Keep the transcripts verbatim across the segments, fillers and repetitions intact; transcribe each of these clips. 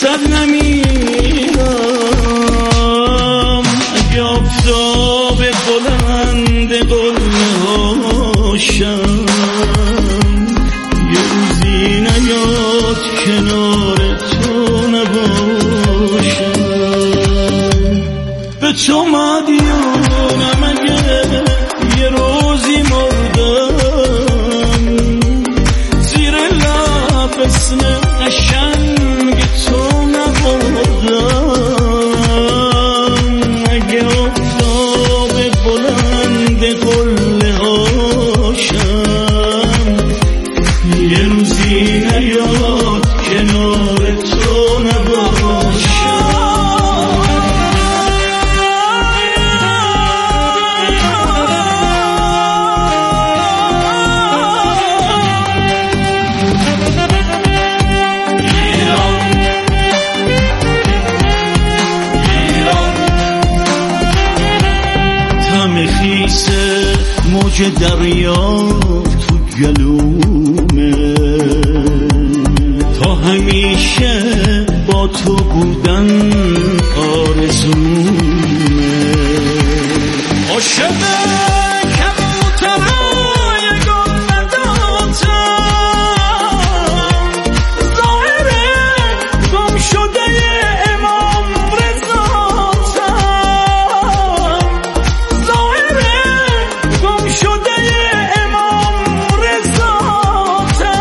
واسد نمیرم، اگه آفتاب بلند قله هاشم یه روزی نیاد کنار تو نباشم. به تو مدیونم اگه یه روزی مردم، زیر لب اسم قشنگ تو نبردم. اگه آفتاب بلند قله هاشم یه روزی نیاد کنار تو نباشم. موج دریا تو گلومه، تا همیشه با تو بودن آرزومه. عاشق کبوترای گلبداتم، ظاهر گم شده امام رضاتم، ظاهر گم شده امام رضاتم.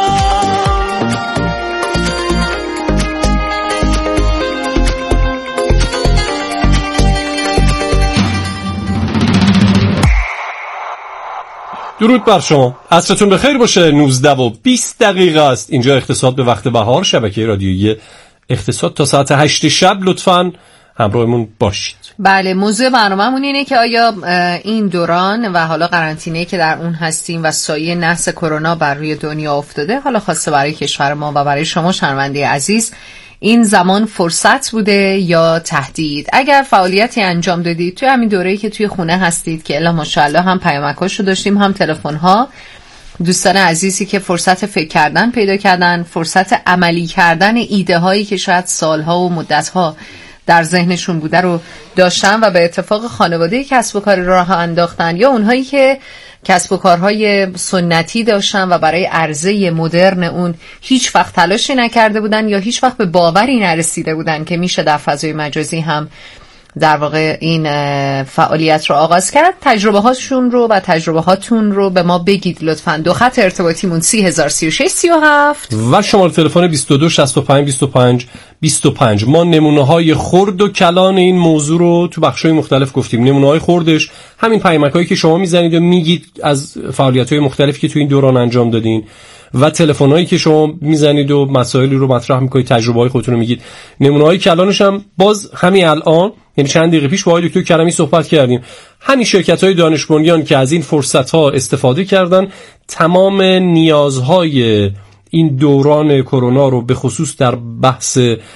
درود بر شما، عصرتون بخیر باشه. نوزده و بیست دقیقه است. اینجا اقتصاد به وقت بهار، شبکه رادیویی اقتصاد. تا ساعت هشت شب لطفاً همراهمون باشید. بله، موضوع برنامه‌مون اینه که آیا این دوران و حالا قرنطینه‌ای که در اون هستیم و سایه نحس کرونا بر روی دنیا افتاده، حالا خاصه برای کشور ما و برای شما شنونده عزیز، این زمان فرصت بوده یا تهدید؟ اگر فعالیتی انجام دادید توی همین دوره‌ای که توی خونه هستید، که الا ماشاءالله هم پیامکاشو داشتیم هم تلفن‌ها، دوستان عزیزی که فرصت فکر کردن پیدا کردن، فرصت عملی کردن ایده هایی که شاید سالها و مدتها در ذهنشون بوده رو داشتن و به اتفاق خانواده کسب و کار راه انداختن، یا اونهایی که کسب و کارهای سنتی داشتن و برای عرضه مدرن اون هیچ وقت تلاشی نکرده بودن یا هیچ وقت به باوری نرسیده بودن که میشه در فضای مجازی هم در واقع این فعالیت رو آغاز کرد. تجربه هاشون رو و تجربه هاتون رو به ما بگید لطفاً. دو خط ارتباطیمون سی هزار سی و شش سی و هفت و شماره تلفن بیست و دو شصت و پنج بیست و پنج بیست و پنج. ما نمونه های خرد و کلان این موضوع رو تو بخش‌های مختلف گفتیم. نمونه های خردش همین پیامک‌هایی که شما میزنید و میگید از فعالیت‌های مختلفی که تو این دوران انجام دادین، و تلفن‌هایی که شما میزنید و مسائلی رو مطرح می‌کنید، تجربه‌های خودتون رو میگید. نمونه‌های کلانش هم باز همین الان، یعنی چند دقیقه پیش با آقای دکتر کرمی صحبت کردیم. همین شرکت‌های دانش بنیان که از این فرصت‌ها استفاده کردن، تمام نیازهای این دوران کرونا رو به خصوص در بحث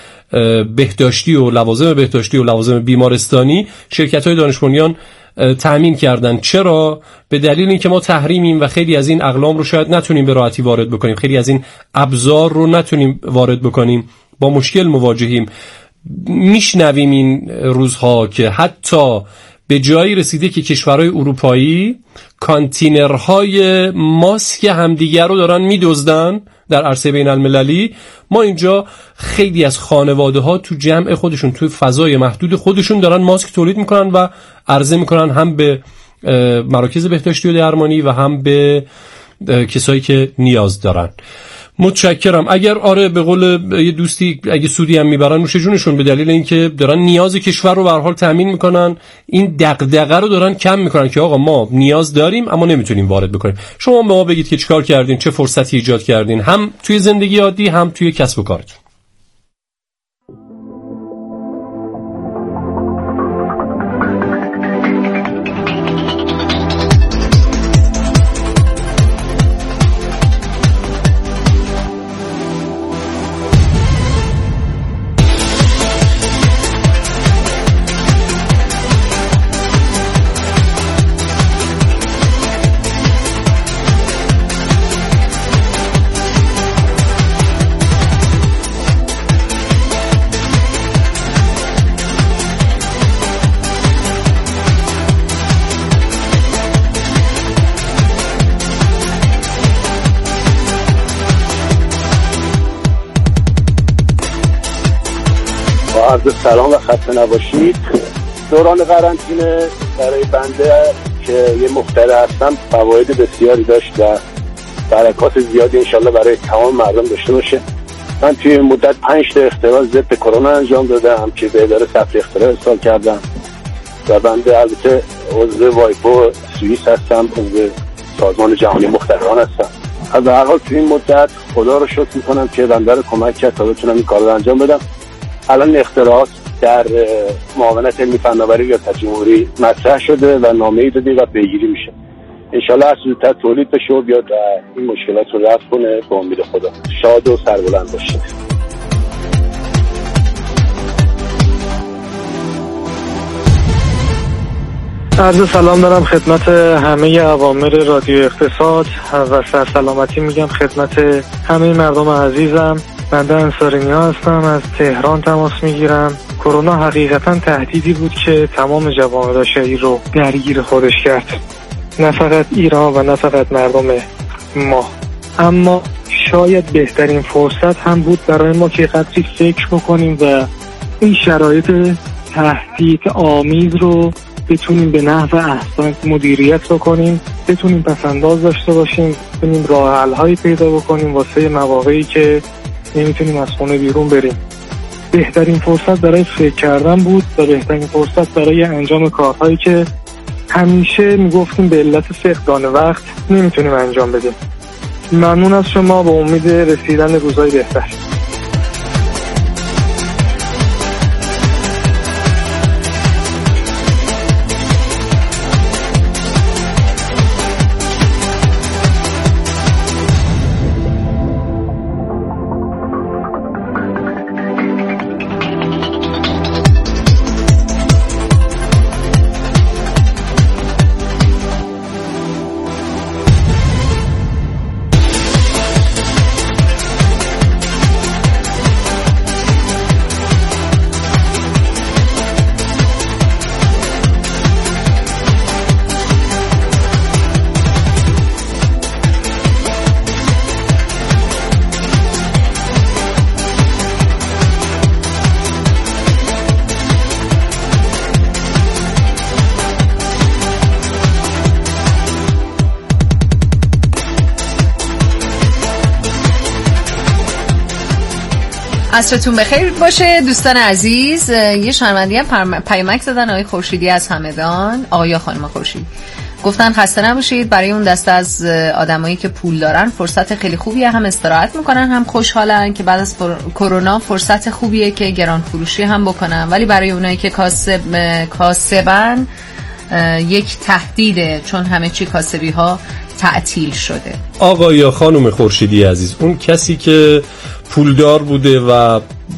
بهداشتی و لوازم بهداشتی و لوازم بیمارستانی شرکت‌های دانش بنیان تأمین کردن. چرا؟ به دلیل اینکه ما تحریمیم و خیلی از این اقلام رو شاید نتونیم به راحتی وارد بکنیم، خیلی از این ابزار رو نتونیم وارد بکنیم، با مشکل مواجهیم. میشنویم این روزها که حتی به جایی رسیده که کشورهای اروپایی کانتینرهای ماسک همدیگر رو دارن میدزدن در عرصه بین المللی. ما اینجا خیلی از خانواده ها تو جمع خودشون، تو فضای محدود خودشون دارن ماسک تولید میکنن و عرضه میکنن، هم به مراکز بهداشتی و درمانی و هم به کسایی که نیاز دارن. متشکرم. اگر آره به قول یه دوستی اگه سودی هم میبرن نوش جونشون، به دلیل اینکه دارن نیاز کشور رو به هر حال تامین میکنن، این دغدغه رو دارن کم میکنن که آقا ما نیاز داریم اما نمیتونیم وارد بکنیم. شما به ما بگید که چیکار کردین، چه فرصتی ایجاد کردین، هم توی زندگی عادی هم توی کسب و کارتون. با عرض سلام و خسته نباشید. دوران قرنطینه برای بنده که یه مبتلا هستم فواید بسیاری داشت و برکات زیادی انشالله برای تمام مردم داشته باشه. من توی مدت پنج تا اختراع ضد کرونا انجام دادم که به اداره ثبت اختراع ارسال کردم و بنده البته عضو وایپو سوئیس هستم، عضو سازمان جهانی مخترعان هستم. از هر حال توی این مدت خدا رو شکر میکنم که بنده رو کمک کرد تا بتونم این کار رو انجام بدم. الان اختراعات در معاونت علمی فناوری ریاست جمهوری مطرح شده و نامه‌ای داده و پیگیری میشه. انشالله هر زودتر تولید بشه و بیاد و این مشکلات رو رفع کنه. به امید خدا شاد و سربلند باشید. عرض سلام دارم خدمت همه عوامل رادیو اقتصاد و سرسلامتی میگم خدمت همه مردم عزیزم. بنده انصارینیا هستم، از تهران تماس میگیرم. کرونا حقیقتا تهدیدی بود که تمام جوامع بشری رو درگیر خودش کرد، نه فقط ایران و نه فقط مردم ما. اما شاید بهترین فرصت هم بود برای ما که قدری فکر بکنیم و این شرایط تهدید آمیز رو بتونیم به نحو احسن مدیریت بکنیم، بتونیم پسنداز داشته باشیم، بتونیم راه حل‌هایی پیدا بکنیم واسه مواقعی که نمیتونیم از خونه بیرون بریم. بهترین فرصت برای فکر کردن بود و بهترین فرصت برای انجام کارهایی که همیشه میگفتیم به علت فقدان وقت نمیتونیم انجام بدیم. ممنون از شما، با امید رسیدن روزهای بهتر. عصرتون بخیر باشه دوستان عزیز. یه شنونده هم پیامک زدن، آقای خورشیدی از همدان، آقای خانم خورشیدی گفتن خسته نباشید. برای اون دسته از آدمایی که پول دارن فرصت خیلی خوبیه، هم استراحت میکنن هم خوشحالن که بعد از کرونا فرصت خوبیه که گران فروشی هم بکنن، ولی برای اونایی که کاسب کاسبن یک تهدیده، چون همه چی کاسبی ها تعطیل شده. آقا یا خانم خورشیدی عزیز، اون کسی که پولدار بوده و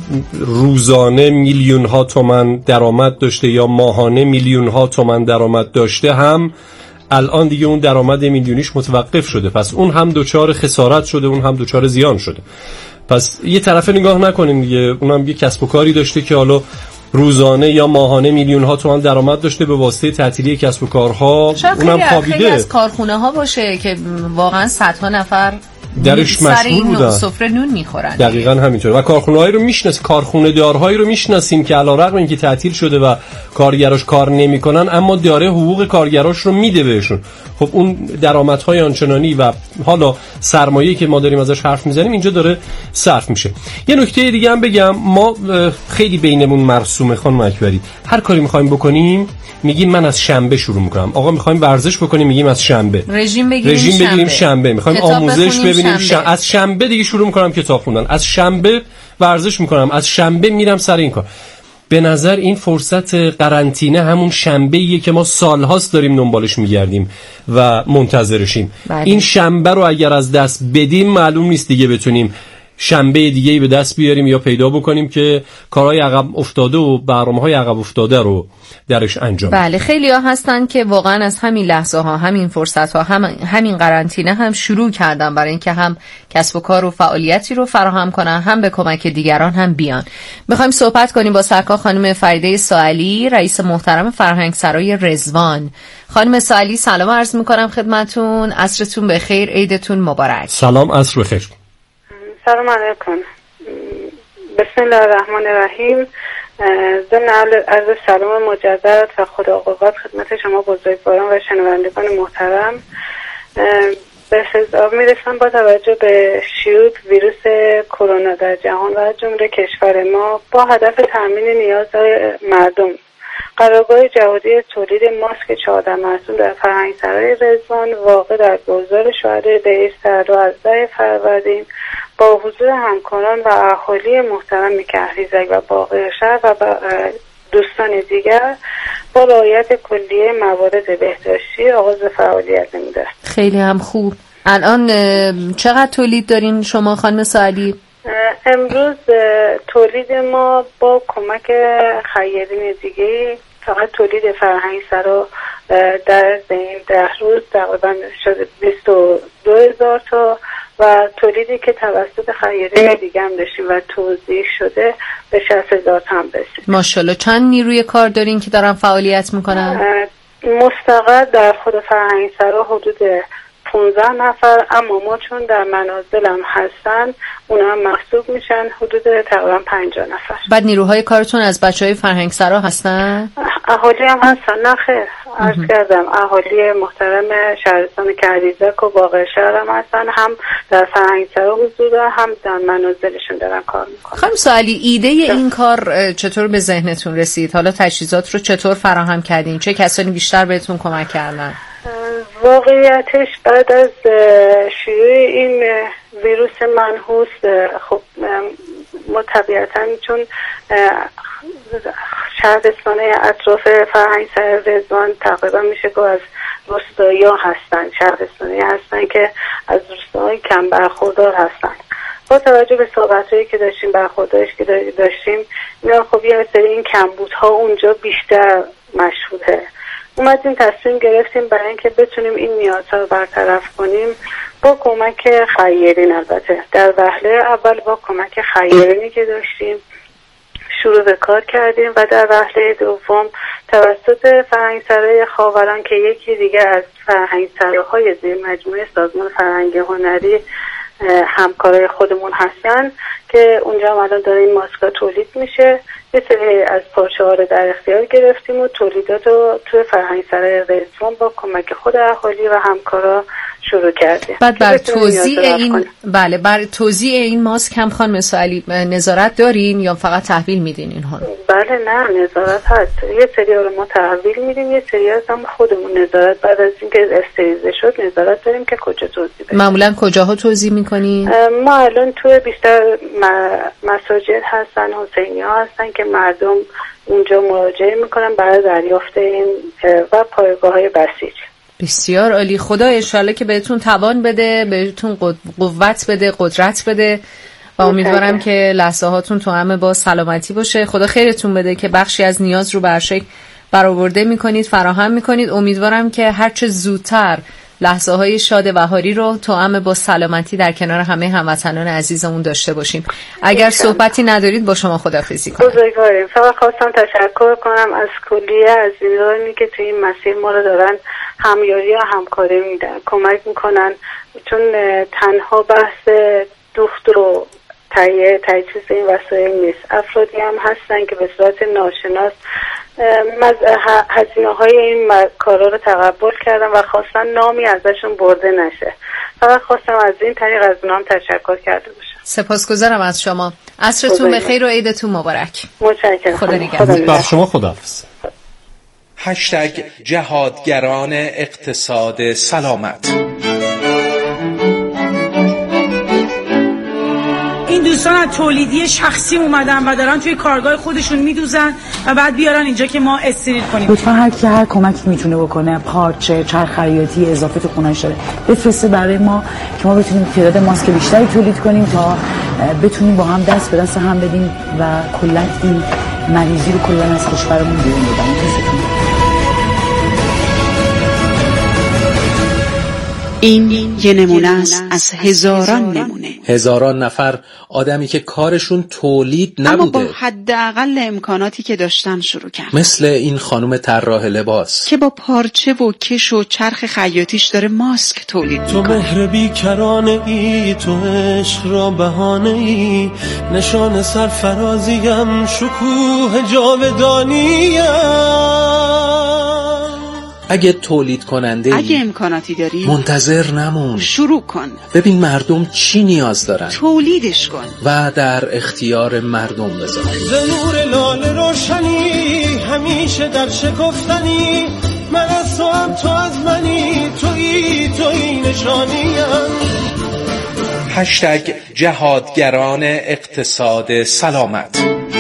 روزانه میلیون ها تومان درآمد داشته یا ماهانه میلیون ها تومان درآمد داشته، هم الان دیگه اون درآمد میلیونیش متوقف شده، پس اون هم دوچار خسارت شده، اون هم دوچار زیان شده. پس یه طرفه نگاه نکنیم دیگه، اونم یه کسب و کاری داشته که حالا روزانه یا ماهانه میلیون ها تومان درآمد داشته به واسطه تعطیلی کسب و کارها، اونم خوابیده. خیلی از کارخونه ها باشه که واقعا صدها نفر درش مشغول بودن، سفره نون میخورن. دقیقاً همینطوره. و کارخونه‌هایی رو میشناسیم، کارخونه دارهایی رو میشناسیم که علیرغم اینکه تعطیل شده و کارگراش کار نمیکنن اما داره حقوق کارگراش رو میده بهشون. خب اون درآمدهای آنچنانی و حالا سرمایه‌ای که ما داریم ازش حرف میزنیم اینجا داره صرف میشه. یه نکته دیگه هم بگم، ما خیلی بینمون مرسومه خانم اکبری، هر کاری میخوایم بکنیم میگیم من از شنبه شروع میکنم. آقا میخوایم ورزش بکنیم میگیم از شنبه. رژیم بگیریم رژیم شنبه. بگیریم شنبه. میخوایم آموزش ببینیم شنبه. از شنبه دیگه شروع میکنم کتاب خوندن، از شنبه ورزش میکنم، از شنبه میرم سر این کار. به نظر این فرصت قرنطینه همون شنبه‌ایه که ما سالهاست داریم دنبالش میگردیم و منتظرشیم. بله. این شنبه رو اگر از دست بدیم معلوم نیست دیگه بتونیم شنبه دیگه‌ای به دست بیاریم یا پیدا بکنیم که کارهای عقب افتاده و برنامه‌های عقب افتاده رو درش انجام. بله، خیلی ها هستن که واقعا از همین لحظه ها، همین فرصت ها، هم همین قرنطینه هم شروع کردن برای اینکه هم کسب و کار و فعالیتی رو فراهم کنن، هم به کمک دیگران هم بیان. میخوایم صحبت کنیم با سرکار خانم فریده ساعلی، رئیس محترم فرهنگسرای رضوان. خانم ساعلی سلام عرض میکنم خدمتون، عصرتون بخیر، عیدتون مبارک. سلام، عصر بخیر. سلام علیکم. بسم الله الرحمن الرحیم. ضمن عرض سلام مجدد و خدا قوت خدمت شما بزرگواران و شنوندگان محترم. به حساب میرسم با توجه به شیوع ویروس کرونا در جهان و از جمله کشور ما با هدف تامین نیازهای مردم، قرارگاه جهادی تولید ماسک چهارده محصول در فرهنگسرای رضوان واقع در گلزار شهدای بهشت در دوازده فروردین با حضور همکاران و اهالی محترم کهریزک و باقرشهر و دوستان دیگر با رعایت کلیه موارد بهداشتی آغاز فعالیت نموده. خیلی هم خوب. الان چقدر تولید دارین شما خانم سالی؟ امروز تولید ما با کمک خیرین دیگه فقط تولید فرهنگسرا در این ده روز تقریبا شده بیست و دو هزار تا و تولیدی که توسط خیرین دیگه هم داشتیم و توزیع شده به شصت هزار تا هم رسید. ماشاءالله. چند نیروی کار دارین که دارن فعالیت میکنن؟ مستقر در خود فرهنگسرا حدود پانزده نفر، اما ما چون در منازل هم هستن اونا هم محسوب میشن حدود تقریبا پنجاه نفر. بعد نیروهای کارتون از بچهای فرهنگسرا هستن؟ اهالی هم هستن. نه خیر، عرض کردم اهالی محترم شهرستان کهریزک و باقرشهر هم هستن، هم در فرهنگسرا حضور دارن هم در منازلشون دارن کار میکنن. خانم سوالی، ایده این کار چطور به ذهنتون رسید؟ حالا تجهیزات رو چطور فراهم کردین؟ چه کسانی بیشتر بهتون کمک کردن؟ واقعیتش بعد از شیوع این ویروس منحوس خب ما طبیعتاً چون شهرستانه اطراف فرهنگسرای رضوان تقریبا میشه که از روستایی‌ها هستن، شهرستانه هستن که از روستاهای کم برخوردار هستن. با توجه به صحبت‌هایی که داشتیم، برخورداش که داشتیم، اینا خب یه سری این کمبودها اونجا بیشتر مشهوده. اومدیم تصمیم گرفتیم برای اینکه بتونیم این نیازها رو برطرف کنیم با کمک خیرین. البته در وهله اول با کمک خیرینی که داشتیم شروع به کار کردیم و در وهله دوم توسط فرهنگسرای خاوران که یکی دیگه از فرهنگسراهای زیر مجموعه سازمان فرهنگ هنری همکارای خودمون هستن که اونجا هم الان داره این ماسکا تولید میشه. یه سری از پارچه ها رو در اختیار گرفتیم و تولیدات رو توی فرهنگسرای رضوان با کمک خود اهالی و همکارا شروع کردیم. بعد بر توزیع این بله بر توزیع این ماسک هم خانم سوالی نظارت دارین یا فقط تحویل میدین اینها رو؟ بله نه، نظارت هست. یه سری رو ما تحویل میدیم، یه سری هم خودمون نظارت بعد از اینکه استریزه شد نظارت داریم که کجا توزیع بدیم. معمولا کجاها توزیع میکنین؟ ما الان توی بیشتر مساجد هستن، حسینی‌ها هستن که مردم اونجا مراجعه میکنن برای دریافت این و پایگاه‌های بسیج. بسیار عالی. خدا انشالله که بهتون توان بده، بهتون قوت بده، قدرت بده و امیدوارم که لحظه هاتون تو همه با سلامتی باشه. خدا خیرتون بده که بخشی از نیاز رو برشک برآورده میکنید، فراهم میکنید. امیدوارم که هرچه زودتر لحظه های شاد بهاری رو تو همه با سلامتی در کنار همه هموطنان عزیزمون داشته باشیم. اگر صحبتی ندارید با شما خداحافظی کنم. بزرگواریم. فقط خواستم تشکر کنم از کلیه عزیزانی که توی این مسیر ما رو دارن همیاری و همکاری میدن، کمک میکنن، چون تنها بحث دوخت رو تهیه تجهیز این وسایل نیست. افرادی هم هستن که به صورت ناشناس هزینه های این کارا رو تقبل کردن و خواستن نامی ازشون برده نشه. فقط خواستم از این طریق از اونام تشکر کرده باشم. سپاسگزارم از شما. عصرتون بخیر و عیدتون مبارک. متشکرم. خدا نگهدار. بر شما خداحافظ. هشتگ جهادگران اقتصاد سلامت. این دوستان از تولیدی شخصی اومدن و دارن توی کارگاه خودشون میدوزن و بعد بیارن اینجا که ما استریل کنیم. لطفا هر کی هر کمکی میتونه بکنه، پارچه، چرخ خیاطی اضافه تو خونه‌اش داره، بفرسته برای ما که ما بتونیم تعداد ماسک بیشتری تولید کنیم تا بتونیم با هم دست به دست هم بدیم و کلا این مریضی رو کلا از کشورمون بیرون ببریم. این یه نمونه است از هزاران نمونه. هزاران نفر آدمی که کارشون تولید نبوده، اما با حداقل امکاناتی که داشتن شروع کرد. مثل این خانم طراح لباس که با پارچه و کش و چرخ خیاطیش داره ماسک تولید میکنه. تو مهر بیکرانه ای، تو عشق را بهانه ای، نشان سرفرازیم، شکوه جاودانیم. اگه تولید کننده ای، اگه امکاناتی داری، منتظر نمون، شروع کن. ببین مردم چی نیاز دارن، تولیدش کن و در اختیار مردم بذار. ز نور لاله روشنی، همیشه در شکفتنی، من از تو هم تو از منی، تویی تویی نشانیم. هشتگ جهادگران اقتصاد سلامت.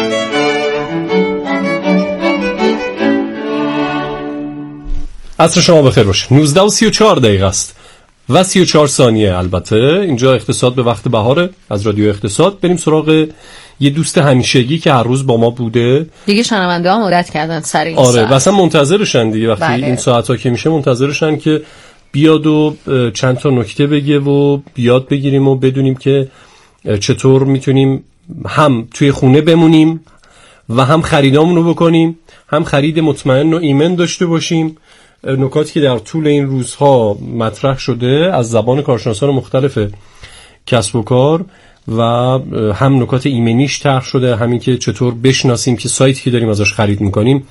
عصر شما بخیر باشه. نوزده و سی و چهار دقیقه است و سی و چهار ثانیه. البته اینجا اقتصاد به وقت بهاره از رادیو اقتصاد. بریم سراغ یه دوست همیشگی که هر روز با ما بوده. دیگه شنونده ها مدت کردن سر این آره ساعت. مثلا منتظرشن دیگه وقتی بله. این ساعت ها که میشه منتظرشن که بیاد و چند تا نکته بگه و بیاد بگیریم و بدونیم که چطور میتونیم هم توی خونه بمونیم و هم خریدامون رو بکنیم، هم خرید مطمئن و ایمن داشته باشیم. نکاتی که در طول این روزها مطرح شده از زبان کارشناسان مختلف کسب و کار و هم نکات ایمنیش طرح شده، همین که چطور بشناسیم که سایتی که داریم ازش خرید میکنیم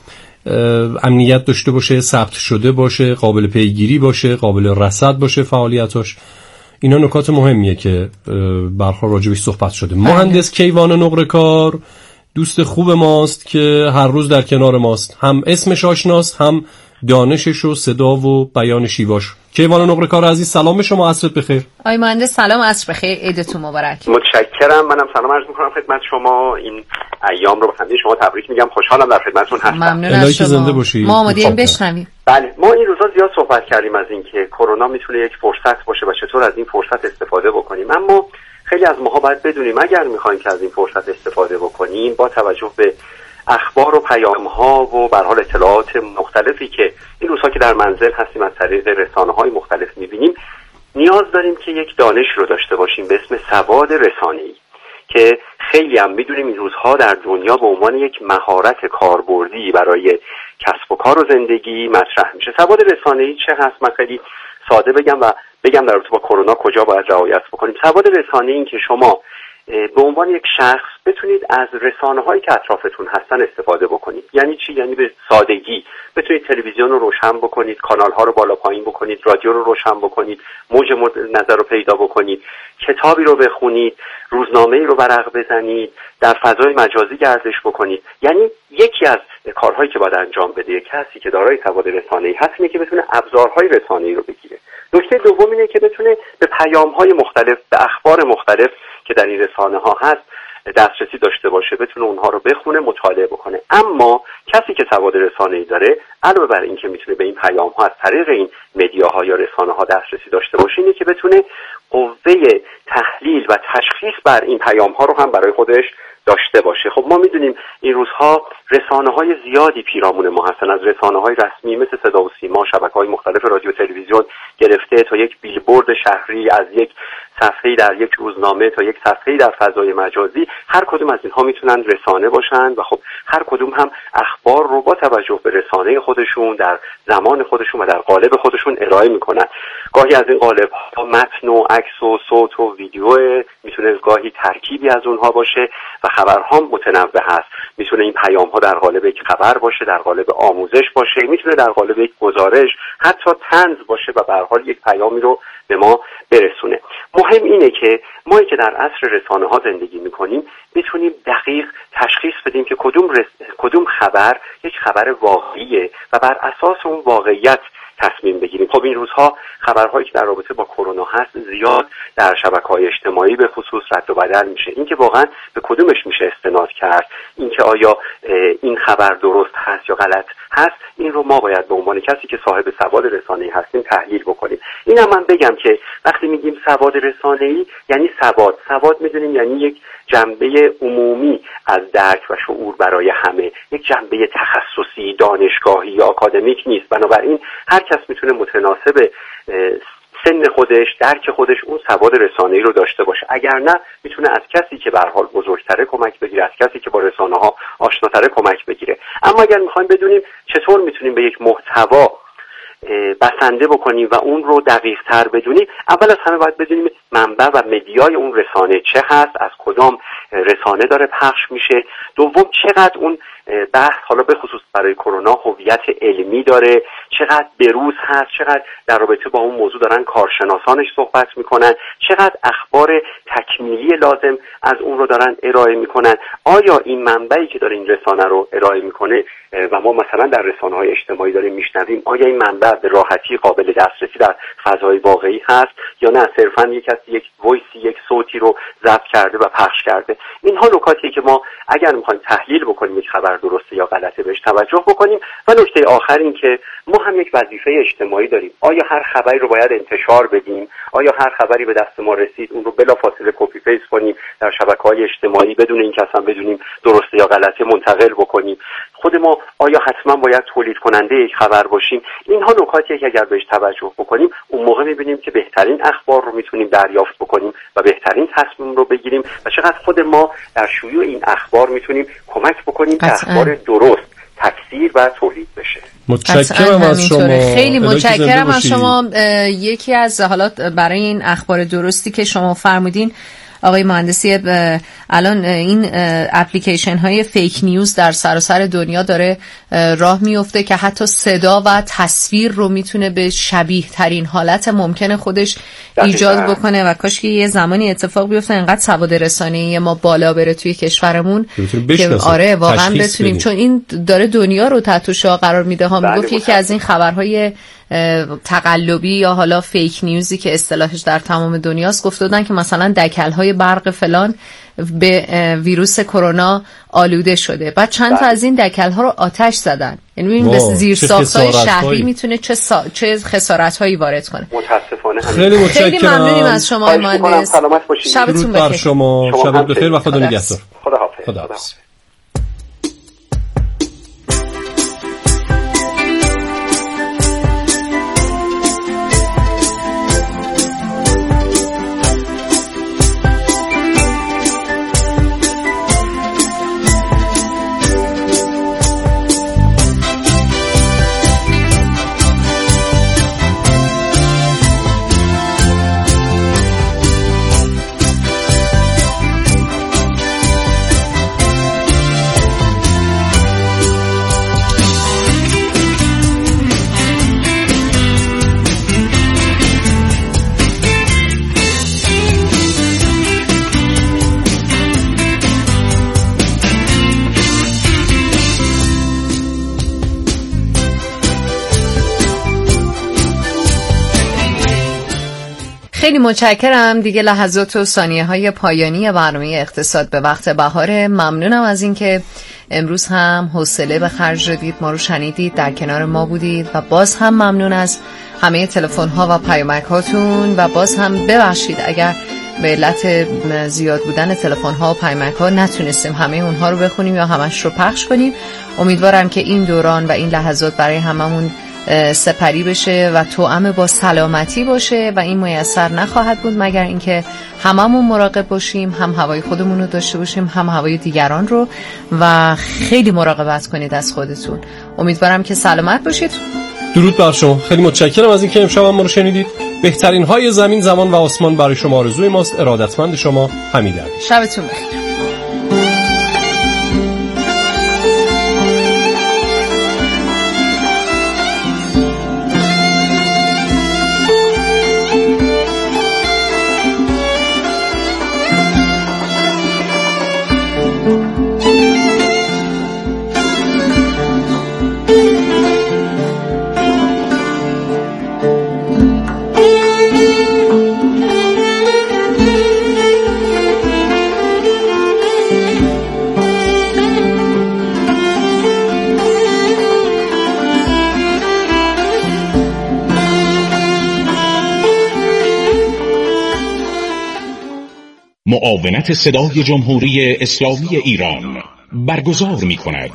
امنیت داشته باشه، ثبت شده باشه، قابل پیگیری باشه، قابل رصد باشه فعالیتاش. اینا نکات مهمیه که برخواه راجبش صحبت شده. مهندس کیوان نقره‌کار دوست خوب ماست که هر روز در کنار ماست، هم اسمش آشناست، هم دانشش و صدا و بیان شیواش. کیوان نقره‌کار عزیز سلام شما، عصرت بخیر. آقای مهندس سلام، عصر بخیر، عیدتون مبارک. متشکرم. منم سلام عرض می‌کنم خدمت شما. این ایام رو به همه شما تبریک میگم. خوشحالم در خدمتتون هستم. ممنون از شما. زنده باشی. ما آماده‌ایم بشنویم. بله، ما این روزا زیاد صحبت کردیم از اینکه کرونا میتونه یک فرصت باشه و چطور از این فرصت استفاده بکنیم. اما خیلی از ماها باید بدونیم اگر می‌خوایم که از این فرصت استفاده بکنیم با توجه به اخبار و پیام‌ها و به هر حال اطلاعات مختلفی که این روزها که در منزل هستیم از طریق رسانه‌های مختلف می‌بینیم، نیاز داریم که یک دانش رو داشته باشیم به اسم سواد رسانه‌ای که خیلی هم می‌دونیم این روزها در دنیا به عنوان یک مهارت کاربردی برای کسب و کار و زندگی مطرح میشه. سواد رسانه‌ای چه هست؟ من خیلی ساده بگم و بگم در رابطه با کرونا کجا باید رعایت بکنیم. سواد رسانه‌ای این که شما به عنوان یک شخص بتونید از رسانه‌هایی که اطرافتون هستن استفاده بکنید. یعنی چی؟ یعنی به سادگی بتونید تلویزیون رو روشن بکنید، کانال‌ها رو بالا پایین بکنید، رادیو رو روشن بکنید، موج نظر رو پیدا بکنید، کتابی رو بخونید، روزنامه‌ای رو ورق بزنید، در فضای مجازی گردش بکنید. یعنی یکی از کارهایی که باید انجام بده کسی که دارای سواد رسانه‌ای هست اینه که بتونه ابزارهای رسانه‌ای رو بگیره. نکته دوم اینه که بتونه به پیام‌های مختلف، به اخبار مختلف که در این رسانه ها هست دسترسی داشته باشه، بتونه اونها رو بخونه، مطالعه بکنه. اما کسی که سواد رسانه‌ای داره علاوه بر این که میتونه به این پیام ها از طریق این مدیاها یا رسانه ها دسترسی داشته باشه، اینه که بتونه قوه تحلیل و تشخیص بر این پیام ها رو هم برای خودش داشته باشه. خب ما میدونیم این روزها رسانه‌های زیادی پیرامون ما هستن، از رسانه‌های رسمی مثل صدا و سیما، شبکه‌های مختلف رادیو تلویزیون گرفته تا یک بیلبورد شهری، از یک صفحه‌ای در یک روزنامه تا یک صفحه‌ای در فضای مجازی، هر کدوم از اینها میتونن رسانه باشن و خب هر کدوم هم اخبار رو با توجه به رسانه خودشون در زمان خودشون و در قالب خودشون ارائه میکنن. گاهی از این قالب‌ها متن و عکس و صوت و ویدیو میتونه، گاهی ترکیبی از اونها باشه و خبرها متنوع هست. میتونه این پیام‌ها در قالب یک خبر باشه، در قالب آموزش باشه، میتونه در قالب یک گزارش، حتی طنز باشه و به هر حال یک پیامی رو به ما برسونه. مهم اینه که ما که در عصر رسانه ها زندگی میکنیم بتونیم دقیق تشخیص بدیم که کدوم رس... کدوم خبر یک خبر واقعیه و بر اساس اون واقعیت تصمیم بگیریم. خب این روزها خبرهایی که در رابطه با کرونا هست زیاد در شبکه‌های اجتماعی به خصوص رد و بدل میشه. اینکه واقعا به کدومش میشه استناد کرد، اینکه آیا این خبر درست هست یا غلط هست، این رو ما باید به عنوان کسی که صاحب سواد رسانه‌ای هستیم تحلیل بکنیم. اینم من بگم که وقتی میگیم سواد رسانه‌ای یعنی سواد، سواد میدونیم یعنی یک جنبه عمومی از درک و شعور برای همه، یک جنبه تخصصی، دانشگاهی یا آکادمیک نیست. بنابراین هر کس میتونه متناسب سن خودش، درک خودش اون سواد رسانه‌ای رو داشته باشه. اگر نه میتونه از کسی که به هر حال بزرگتره کمک بگیره، از کسی که با رسانه‌ها آشناتره کمک بگیره. اما اگر میخوایم بدونیم چطور میتونیم به یک محتوا بسنده بکنیم و اون رو دقیق تر بدونیم، اول از همه باید بدونیم منبع و مدیای اون رسانه چه هست، از کدام رسانه داره پخش میشه. دوم چقدر اون بحث حالا به خصوص برای کرونا هویت علمی داره، چقدر بروز هست، چقدر در رابطه با اون موضوع دارن کارشناسانش صحبت میکنن، چقدر اخبار تکمیلی لازم از اون رو دارن ارائه میکنن. آیا این منبعی که داره این رسانه رو ارائه میکنه و ما مثلا در رسانه‌های اجتماعی داریم میشنویم، آیا این منبع به راحتی قابل دسترسی در فضای واقعی هست یا نه صرفا یک کسی یک وایسی یک صوتی رو ضبط کرده و پخش کرده؟ اینها نکاتیه که ما اگر میخوایم تحلیل بکنیم یک خبر درسته یا غلطه بهش توجه بکنیم. و نکته آخر این که ما هم یک وظیفه اجتماعی داریم. آیا هر خبری رو باید انتشار بدیم؟ آیا هر خبری به دست ما رسید اون رو بلافاصله کپی پیست کنیم در شبکه‌های اجتماعی بدون اینکه اصلا بدونیم درسته یا غلطه منتقل بکنیم؟ خود ما آیا حتما باید تولید کننده یک خبر باشیم؟ اینها نکاتیه که اگر بهش توجه بکنیم اون موقع می‌بینیم که بهترین اخبار رو میتونیم دریافت بکنیم و بهترین تصمیم رو بگیریم و چقدر خود ما در شیوع این اخبار میتونیم کمک بکنیم که اخبار درست تفسیر و تولید بشه. متشکرم از شما. خیلی متشکرم از شما. یکی از حالا برای این اخبار درستی که شما فرمودین آقای مهندسی، الان این اپلیکیشن های فیک نیوز در سراسر دنیا داره راه میفته که حتی صدا و تصویر رو میتونه به شبیه ترین حالت ممکن خودش ایجاد بکنه و کاش که یه زمانی اتفاق بیفته انقدر سواد رسانه‌ای ما بالا بره توی کشورمون که آره واقعا بتونیم، چون این داره دنیا رو تحت شعاع قرار میده ها. میگفت یکی از این خبرهای تقلبی یا حالا فیک نیوزی که اصطلاحش در تمام دنیاست، گفته بودن که مثلا دکل‌های برق فلان به ویروس کرونا آلوده شده، بعد چند تا از این دکل‌ها رو آتش زدن. یعنی ببین به زیرساخت‌های شهری میتونه چه سا... چه خسارت‌هایی وارد کنه. متاسفانه خیلی متشکرم. خیلی ممنونیم از شما مهندس. سلامت باشید. شبتون بخیر. شما شب بخیر و خدا نگهدار. خداحافظ. خداحافظ. خیلی متشکرم. دیگه لحظات و ثانیه های پایانی برنامه اقتصاد به وقت بهاره. ممنونم از اینکه امروز هم حوصله به خرج دادید، ما رو شنیدید، در کنار ما بودید و باز هم ممنون از همه تلفن ها و پیامک هاتون و باز هم ببخشید اگر به علت زیاد بودن تلفن ها و پیامک ها نتونستیم همه اونها رو بخونیم یا همش رو پخش کنیم. امیدوارم که این دوران و این لحظات برای هممون سپری بشه و توأم با سلامتی باشه و این میسر نخواهد بود مگر اینکه هممون مراقب باشیم، هم هوای خودمون رو داشته باشیم هم هوای دیگران رو و خیلی مراقبت کنید از خودتون. امیدوارم که سلامت باشید. درود بر شما. خیلی متشکرم از اینکه امشب ما رو شنیدید. بهترین های زمین، زمان و آسمان برای شما آرزوی ماست. ارادتمند شما حمید عبدی. شبتون بخیر. معاونت صدای جمهوری اسلامی ایران برگزار می کند.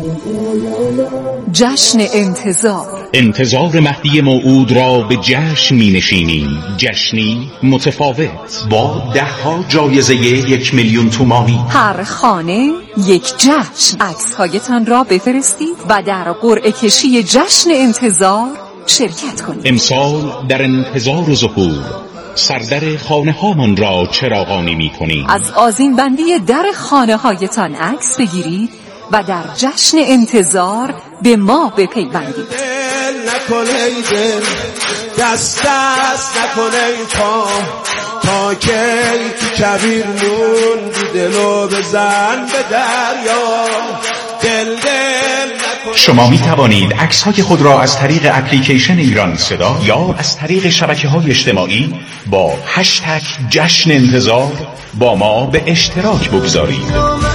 جشن انتظار انتظار مهدی موعود را به جشن می نشینیم. جشنی متفاوت با ده ها جایزه یک میلیون تومانی. هر خانه یک جشن. عکس‌هایتان را بفرستید و در قرعه کشی جشن انتظار شرکت کنید. امسال در انتظار ظهور سردر خانه هامان را چراغانی می کنید. از آذین بندی در خانه هایتان عکس بگیرید و در جشن انتظار به ما بپیوندید. دل نکنه دل، دست دست نکنه پا، تا که تو کبیر نون بی دلو بزن به دریا. دل دل شما می توانید عکس های خود را از طریق اپلیکیشن ایران صدا یا از طریق شبکه های اجتماعی با هشتگ جشن انتظار با ما به اشتراک بگذارید.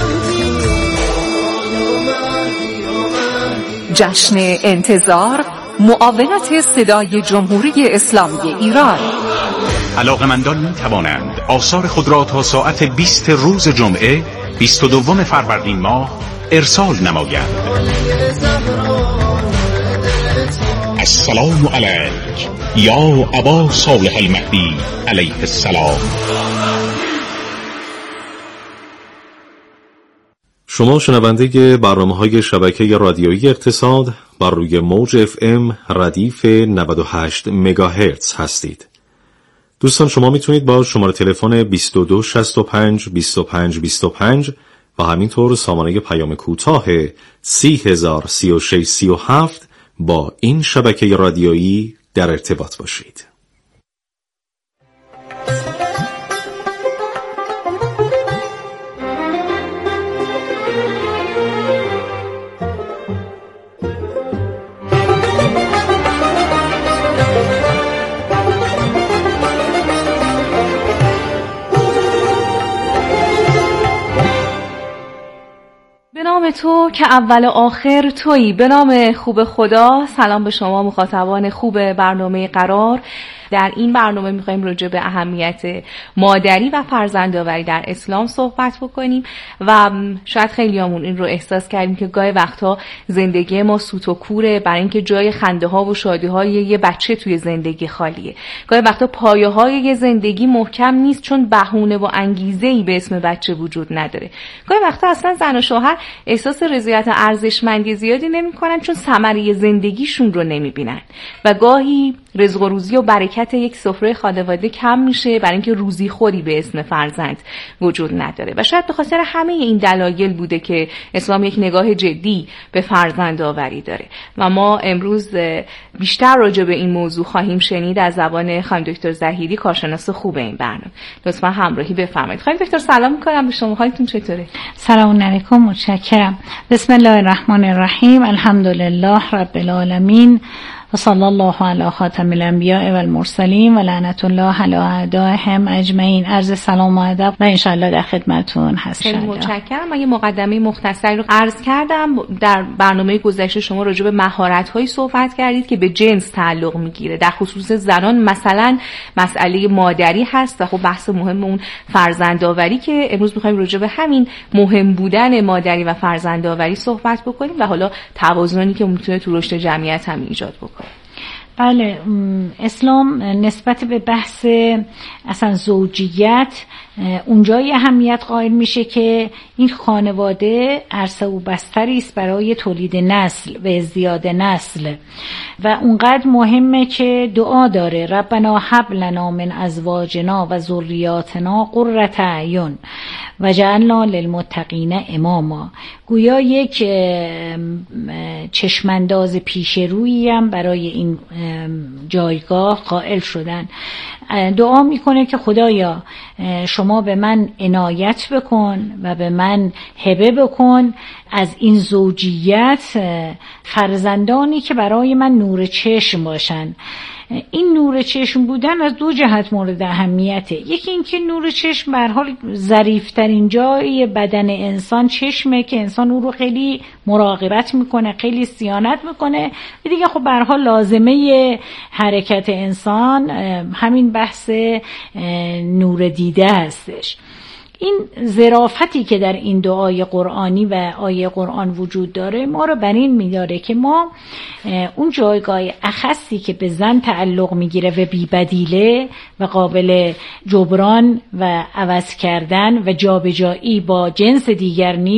جشن انتظار، معاونت صدای جمهوری اسلامی ایران. علاقه‌مندان می توانند آثار خود را تا ساعت بیست روز جمعه بیست و دوم فروردین ماه ارسال نمایند. السلام علیک یا ابا صالح المهدی علیه السلام. شما شنونده برنامه‌های شبکه رادیویی اقتصاد بر روی موج اف ام ردیف نود و هشت مگاهرتز هستید. دوستان شما میتونید با شماره تلفن بیست و دو شصت و پنج بیست و پنج بیست و پنج و همینطور سامانه پیام کوتاه سی هزار سی و شش سی و هفت با این شبکه رادیویی در ارتباط باشید. به نام تو که اول آخر تویی، به نام خوب خدا. سلام به شما مخاطبان خوب برنامه قرار. در این برنامه می‌خوایم راجع به اهمیت مادری و فرزندآوری در اسلام صحبت بکنیم و شاید خیلیامون این رو احساس کردیم که گاهی وقتا زندگی ما سوت و کوره، برای اینکه جای خنده‌ها و شادی‌های یه بچه توی زندگی خالیه. گاهی وقتا پایه‌های یه زندگی محکم نیست چون بهونه و انگیزه‌ای به اسم بچه وجود نداره. گاهی وقتا اصلا زن و شوهر احساس رضایت ارزشمندی زیادی نمی‌کنن چون ثمره زندگیشون رو نمی‌بینن و گاهی رزق و روزی و برکت یک سفره خانواده کم میشه برای اینکه روزی خوری به اسم فرزند وجود نداره و شاید به خاطر همه این دلایل بوده که اسلام یک نگاه جدی به فرزند آوری داره و ما امروز بیشتر راجع به این موضوع خواهیم شنید از زبان خانم دکتر زهیری، کارشناس خوب این برنامه. لطفا همراهی بفرمایید. خانم دکتر سلام میکنم به شما، حالتون چطوره؟ سلام علیکم، متشکرم. بسم الله الرحمن الرحیم، الحمدلله رب العالمین و صلی الله علی خاتم الانبیاء و المرسلین و لعنت الله علی اعدائهم اجمعین. عرض سلام و ادب و انشاءالله در خدمتتون هستم. خیلی متشکرم. من یه مقدمه مختصری رو عرض کردم. در برنامه گذشته شما راجع به مهارت‌هایی صحبت کردید که به جنس تعلق میگیره، در خصوص زنان مثلا مسئله مادری هست و خب بحث مهم اون فرزندآوری که امروز می‌خوایم راجع به همین مهم بودن مادری و فرزندآوری صحبت بکنیم و حالا توازنی که میتونه تو رشد جمعیت هم ایجاد بکنه. بله، اسلام نسبت به بحث اصلا زوجیت اونجایی اهمیت قائل میشه که این خانواده عرصه و بستری است برای تولید نسل و ازدیاد نسل و اونقدر مهمه که دعا داره ربنا هب لنا من ازواجنا و ذریاتنا قرة اعین و جعلنا للمتقین اماما. گویا یک چشمانداز پیش رویی هم برای این جایگاه قائل شدن. دعا میکنه که خدایا شما به من عنایت بکن و به من هبه بکن از این زوجیت فرزندانی که برای من نور چشم باشن. این نور چشم بودن از دو جهت مورد اهمیته. یکی این که نور چشم به هر حال ظریف‌ترین جای بدن انسان چشمه که انسان او رو خیلی مراقبت میکنه، خیلی صیانت میکنه و دیگه خب به هر حال لازمه حرکت انسان همین بحث نور دیده هستش. این ظرافتی که در این دعای قرآنی و آیه قرآن وجود داره ما رو بر این می‌داره که ما اون جایگاه اخصی که به زن تعلق میگیره و بی بدیله و قابل جبران و عوض کردن و جابجایی با جنس دیگر نیست